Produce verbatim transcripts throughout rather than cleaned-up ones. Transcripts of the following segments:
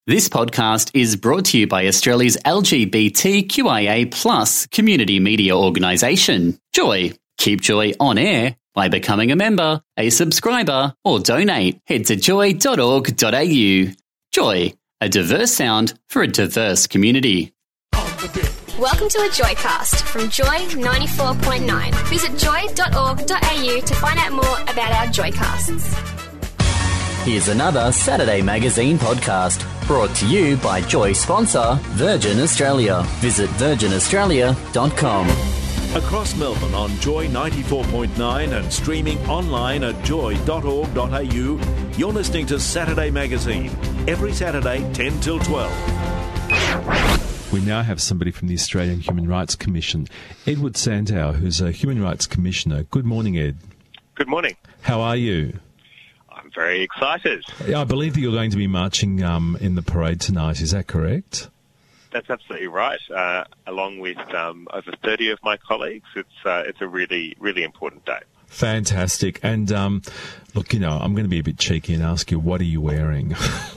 This podcast is brought to you by Australia's L G B T Q I A plus community media organisation, Joy. Keep Joy on air by becoming a member, a subscriber, or donate. Head to joy dot org dot a u. Joy, a diverse sound for a diverse community. Welcome to a Joycast from Joy ninety-four point nine. Visit joy dot org dot a u to find out more about our Joycasts. Here's another Saturday Magazine podcast brought to you by Joy sponsor Virgin Australia. Visit virgin australia dot com. Across Melbourne on Joy ninety-four point nine and streaming online at joy dot org dot a u, you're listening to Saturday Magazine, every Saturday ten till twelve. We now have somebody from the Australian Human Rights Commission, Edward Santow, who's a Human Rights Commissioner. Good morning, Ed. Good morning. How are you? I'm very excited. I believe that you're going to be marching um, in the parade tonight. Is that correct? That's absolutely right. Uh, along with um, over thirty of my colleagues, it's uh, it's a really, really important day. Fantastic. And um, look, you know, I'm going to be a bit cheeky and ask you, what are you wearing?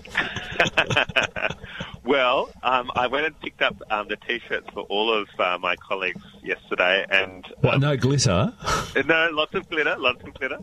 Well, um, I went and picked up um, the T-shirts for all of uh, my colleagues yesterday, and um, what? No glitter? No, lots of glitter, lots of glitter.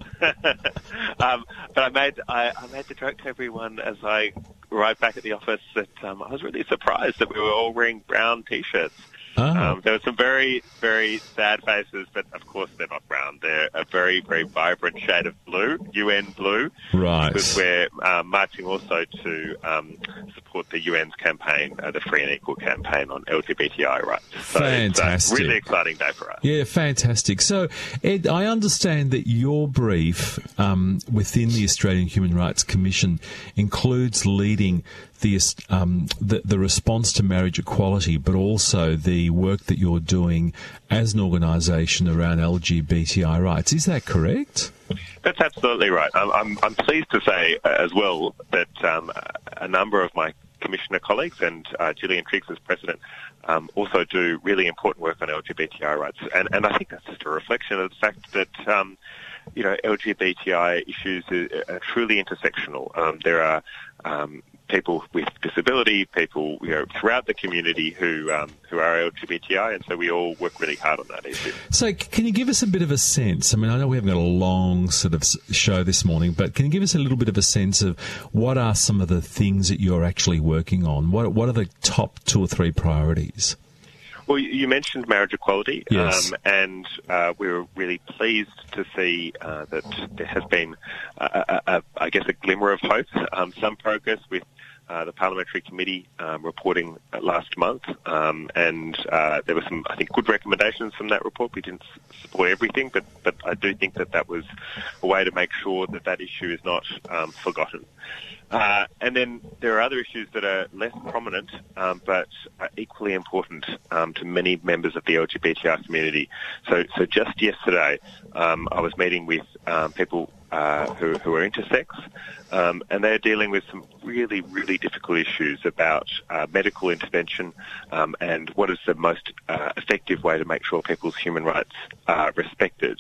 um, but I made I, I made the joke to everyone as I arrived back at the office that um, I was really surprised that we were all wearing brown T-shirts. Oh. Um, there were some very, very sad faces, but of course they're not brown. They're a very, very vibrant shade of blue, U N blue. Right. Because we're uh, marching also to um, support the U N's campaign, uh, the Free and Equal campaign on L G B T I rights. So fantastic. It's a really exciting day for us. Yeah, fantastic. So, Ed, I understand that your brief um, within the Australian Human Rights Commission includes leading the, um, the the response to marriage equality, but also the work that you're doing as an organisation around L G B T I rights. Is that correct? That's absolutely right. I'm, I'm, I'm pleased to say uh, as well that um, a number of my commissioner colleagues and uh, Gillian Triggs as president um, also do really important work on L G B T I rights. And, and I think that's just a reflection of the fact that, um, you know, L G B T I issues are, are truly intersectional. Um, there are um, people with disability, people, you know, throughout the community who um, who are L G B T I, and so we all work really hard on that issue. So can you give us a bit of a sense? I mean, I know we haven't got a long sort of show this morning, but can you give us a little bit of a sense of what are some of the things that you're actually working on? What what are the top two or three priorities? Well, you mentioned marriage equality, yes. um, and uh, we were really pleased to see uh, that there has been, uh, a, a, I guess, a glimmer of hope, um, some progress with uh, the Parliamentary Committee um, reporting last month, um, and uh, there were some, I think, good recommendations from that report. We didn't support everything, but, but I do think that that was a way to make sure that that issue is not um, forgotten. Uh, and then there are other issues that are less prominent, um, but are equally important um, to many members of the L G B T I community. So, so just yesterday, um, I was meeting with um, people uh, who, who are intersex, um, and they're dealing with some really, really difficult issues about uh, medical intervention um, and what is the most uh, effective way to make sure people's human rights are respected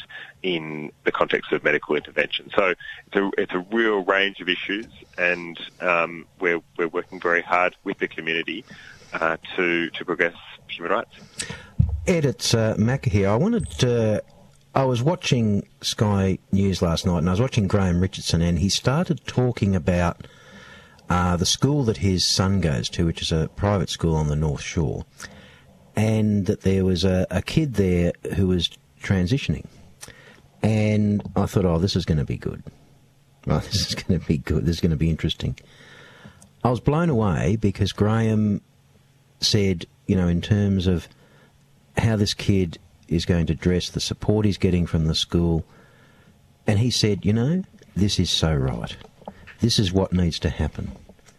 in the context of medical intervention. So it's a, it's a real range of issues, and um, we're, we're working very hard with the community uh, to, to progress human rights. Ed, it's uh, Mac here. I wanted to... I was watching Sky News last night, and I was watching Graham Richardson, and he started talking about uh, the school that his son goes to, which is a private school on the North Shore, and that there was a, a kid there who was transitioning. And I thought, oh, this is going to be good. Right, this is going to be good. This is going to be interesting. I was blown away because Graham said, you know, in terms of how this kid is going to dress, the support he's getting from the school, and he said, you know, this is so right. This is what needs to happen.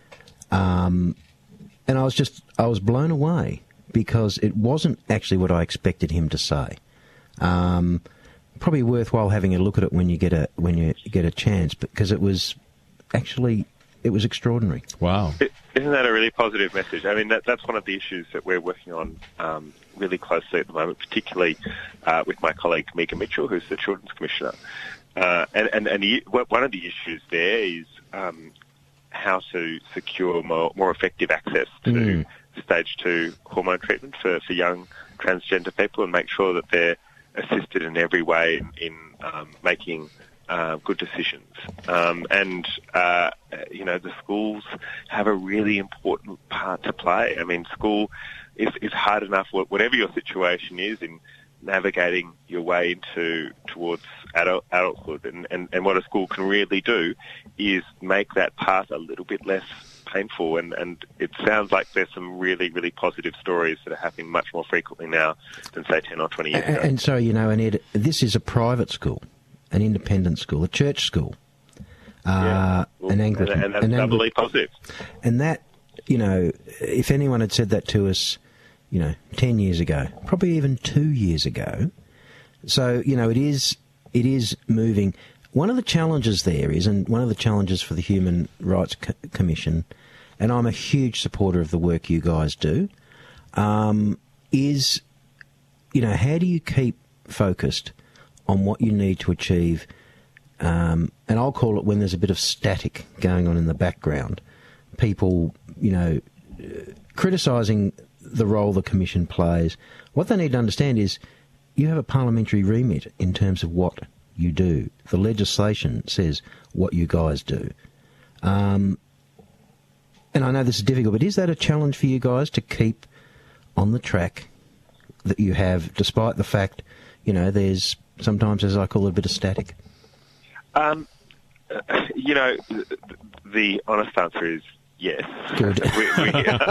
Um, and I was just, I was blown away because it wasn't actually what I expected him to say. Um, probably worthwhile having a look at it when you get a when you get a chance, because it was actually it was extraordinary. Wow. Isn't that a really positive message? I mean, that, that's one of the issues that we're working on um, really closely at the moment, particularly uh, with my colleague Mika Mitchell, who's the Children's Commissioner. Uh, and and, and the, one of the issues there is um, how to secure more, more effective access to Mm. stage two hormone treatment for, for young transgender people, and make sure that they're assisted in every way in, in um, making uh, good decisions. Um, and, uh, you know, the schools have a really important part to play. I mean, school is, is hard enough, whatever your situation is, in navigating your way into towards adult, adulthood. And, and, and what a school can really do is make that path a little bit less painful. And, and it sounds like there's some really, really positive stories that are happening much more frequently now than, say, ten or twenty years And, ago. and so, you know, and Ed, this is a private school, an independent school, a church school, uh, Yeah. Well, an Anglican. And, and that's an doubly Angli- positive. And that, you know, if anyone had said that to us, you know, ten years ago, probably even two years ago. So, you know, it is it is moving. One of the challenges there is, and one of the challenges for the Human Rights Co- Commission, and I'm a huge supporter of the work you guys do, um, is, you know, how do you keep focused on what you need to achieve? Um, and I'll call it when there's a bit of static going on in the background. People, you know, criticising the role the Commission plays. What they need to understand is you have a parliamentary remit in terms of what you do. The legislation says what you guys do. Um, and I know this is difficult, but is that a challenge for you guys to keep on the track that you have, despite the fact, you know, there's sometimes, as I call it, a bit of static? Um, you know, the, the honest answer is yes. Good. we, we,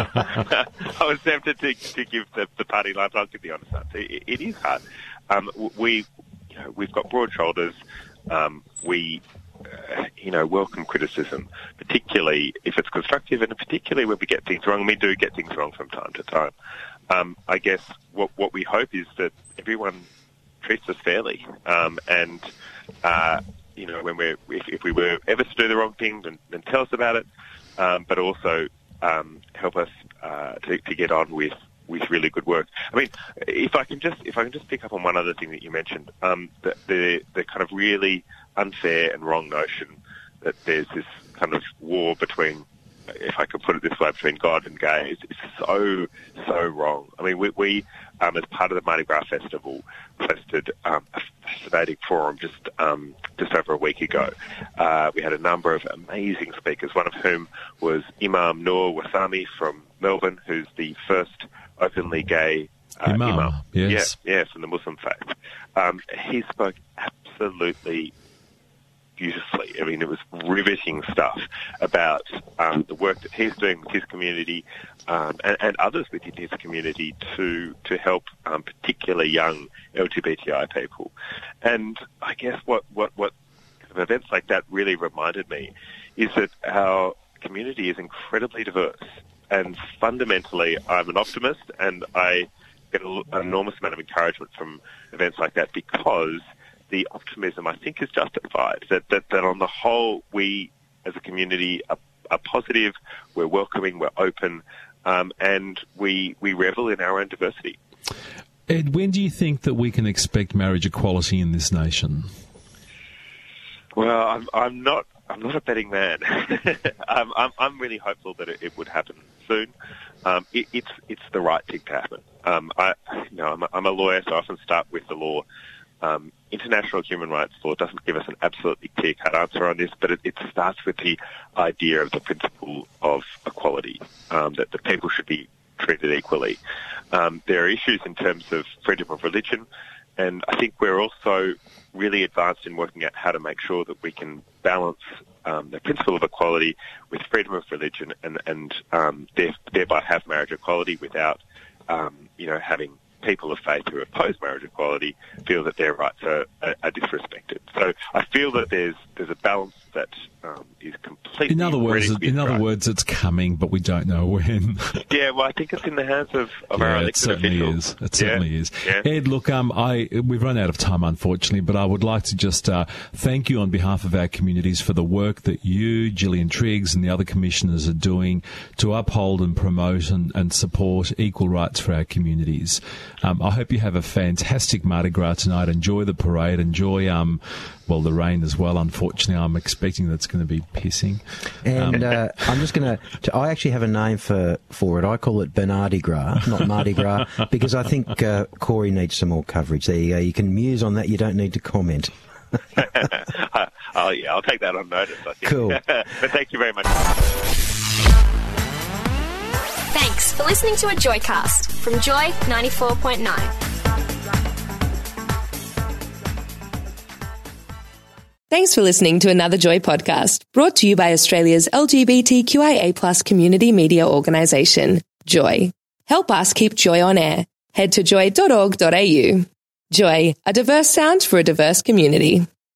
I was tempted to, to give the, the party line, but I'll give the honest answer. It, it is hard. Um, we, you know, we've got broad shoulders. Um, we, uh, you know, welcome criticism, particularly if it's constructive, and particularly when we get things wrong. And we do get things wrong from time to time. Um, I guess what what we hope is that everyone treats us fairly, um, and uh, you know, when we're if, if we were ever to do the wrong thing, then, then tell us about it. Um, but also um, help us uh, to, to get on with, with really good work. I mean, if I can just if I can just pick up on one other thing that you mentioned, um, the, the the kind of really unfair and wrong notion that there's this kind of war between, if I could put it this way, between God and gays. It's so so wrong. I mean, we, we um, as part of the Mardi Gras Festival, hosted um, a fascinating forum just um, just over a week ago. Uh, we had a number of amazing speakers, one of whom was Imam Noor Wasami from Melbourne, who's the first openly gay uh, Imam, imam. yes. Yeah, yeah, from the Muslim faith. Um, he spoke absolutely beautifully. I mean, it was riveting stuff about um, the work that he's doing with his community um, and, and others within his community to to help um, particularly young L G B T I people. And I guess what, what, what events like that really reminded me is that our community is incredibly diverse. And fundamentally, I'm an optimist, and I get an enormous amount of encouragement from events like that, because the optimism, I think, is justified. That, that, that on the whole, we as a community are, are positive, we're welcoming, we're open, um, and we we revel in our own diversity. Ed, when do you think that we can expect marriage equality in this nation? Well, I'm, I'm not. I'm not a betting man. um, I'm, I'm really hopeful that it, it would happen soon. Um, it, it's it's the right thing to happen. Um, I, you know, I'm a, I'm a lawyer, so I often start with the law. Um, international human rights law doesn't give us an absolutely clear-cut answer on this, but it, it starts with the idea of the principle of equality, um, that the people should be treated equally. Um, there are issues in terms of freedom of religion, and I think we're also really advanced in working out how to make sure that we can balance um, the principle of equality with freedom of religion, and, and um, there, thereby have marriage equality without, um, you know, having people of faith who oppose marriage equality feel that their rights are, are, are disrespected. So I feel that there's there's a balance that um, is completely. In other words, ready to be in other struck. words, it's coming, but we don't know when. Yeah, well, I think it's in the hands of, of yeah, our it elected certainly officials. is. It certainly yeah. is. Yeah. Ed, look, um, I we've run out of time, unfortunately, but I would like to just uh, thank you on behalf of our communities for the work that you, Gillian Triggs, and the other commissioners are doing to uphold and promote and, and support equal rights for our communities. Um, I hope you have a fantastic Mardi Gras tonight. Enjoy the parade. Enjoy, um, well, the rain as well. Unfortunately, I'm expecting that's going to be pissing. And Um, uh, I'm just going to. I actually have a name for, for it. I call it Bernardi Gras, not Mardi Gras, because I think uh, Corey needs some more coverage. There you go. You can muse on that. You don't need to comment. oh, yeah, I'll take that on notice, I think. Cool. But thank you very much. Thanks for listening to a Joycast from Joy ninety-four point nine. Thanks for listening to another Joy podcast, brought to you by Australia's L G B T Q I A plus community media organisation, Joy. Help us keep Joy on air. Head to joy dot org dot a u. Joy, a diverse sound for a diverse community.